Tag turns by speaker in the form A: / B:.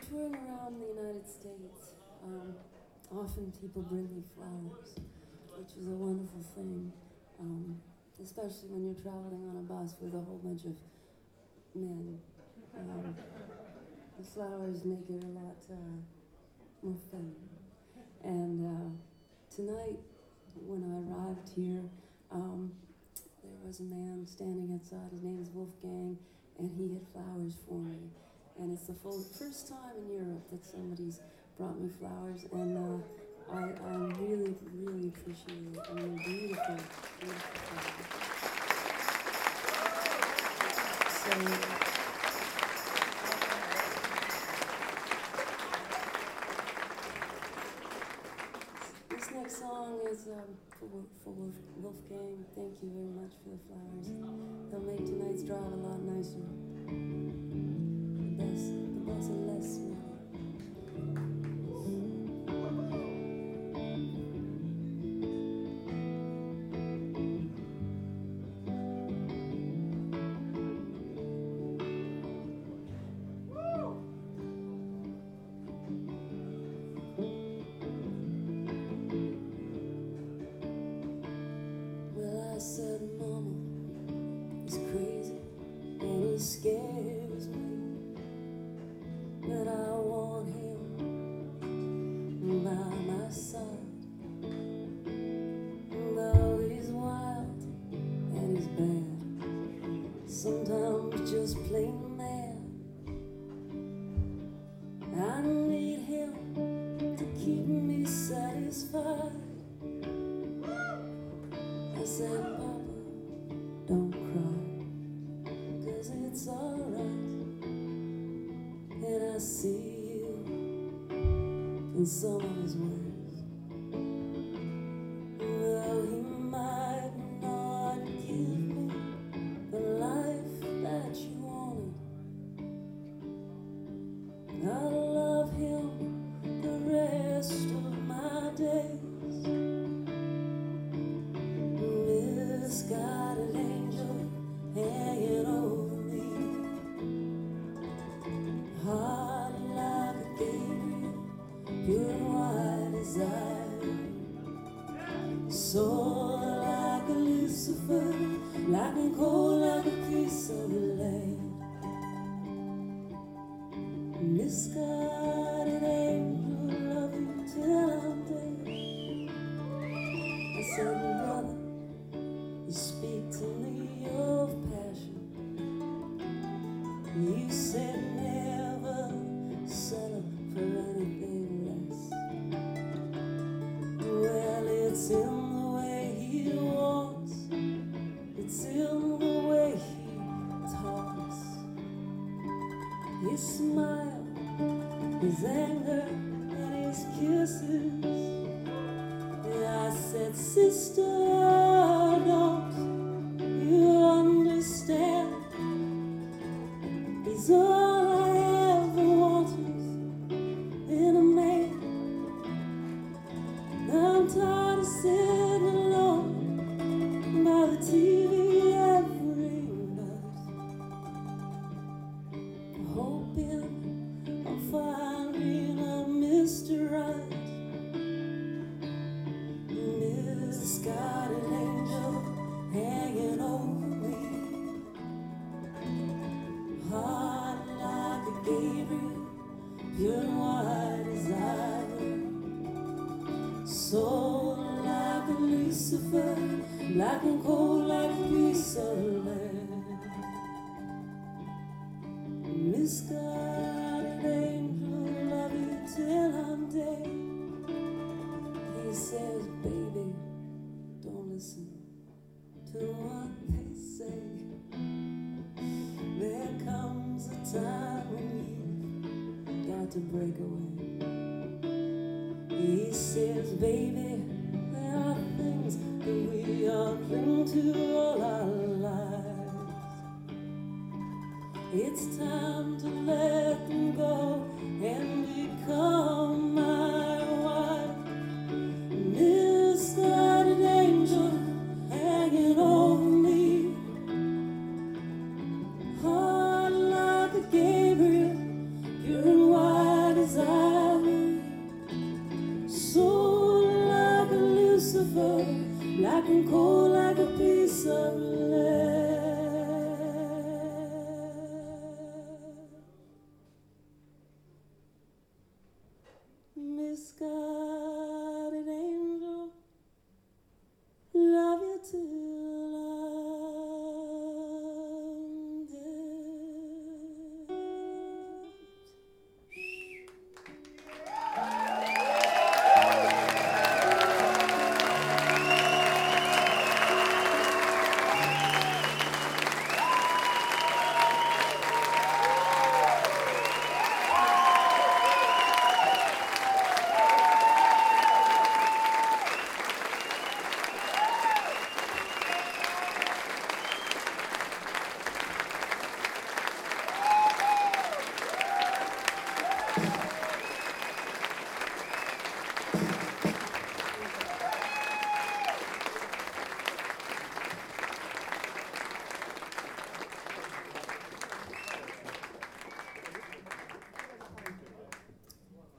A: touring around the United States, often people bring me flowers, which is a wonderful thing, especially when you're traveling on a bus with a whole bunch of men. The flowers make it a lot more feminine. And tonight, when I arrived here, there was a man standing outside. His name is Wolfgang, and he had flowers for me. And it's the first time in Europe that somebody's brought me flowers, and I really, really appreciate it. I mean, beautiful, beautiful flowers. So, this next song is for Wolfgang. Thank you very much for the flowers. They'll make tonight's drive a lot nicer. The bus and less smelly. Well, I said, Mama, he's crazy and he scares me, but I want him by my side. Though he's wild and he's bad, sometimes just plain mad, I need him to keep me satisfied. I said, Papa, don't cry, 'cause it's alright, and I see you in some of his words. Though he might not give me the life that you wanted, I'll love him the rest of my days. Misguided angel hanging over me, heart like a Gabriel, pure and white as ivory, soul like a Lucifer, black and cold like a piece of land. Misguided angel, love you till I'm dead. I said, brother, you speak to me of passion. You said never settle for anything less. Well, it's in the way he walks, it's in the way he talks, his smile, his anger, and his kisses. I said, sister, don't you understand? He's all I ever wanted in a man. I'm tired of sitting alone by the TV every night, hoping I'm finding a Mr. Right. Misguided angel hanging over me, heart like a Gabriel, pure and white as ivory, soul like a Lucifer, black and cold like a piece of land. Misguided angel, love you till I'm dead. He says, baby, don't listen to what they say. There comes a time when you've got to break away. He says, baby, there are things that we all cling to all our lives. It's time to let them go and become my wife. Misguided angel hanging over me, heart like a Gabriel, pure and white black and cold like a piece of lead. Misguided angel, love you till I'm dead.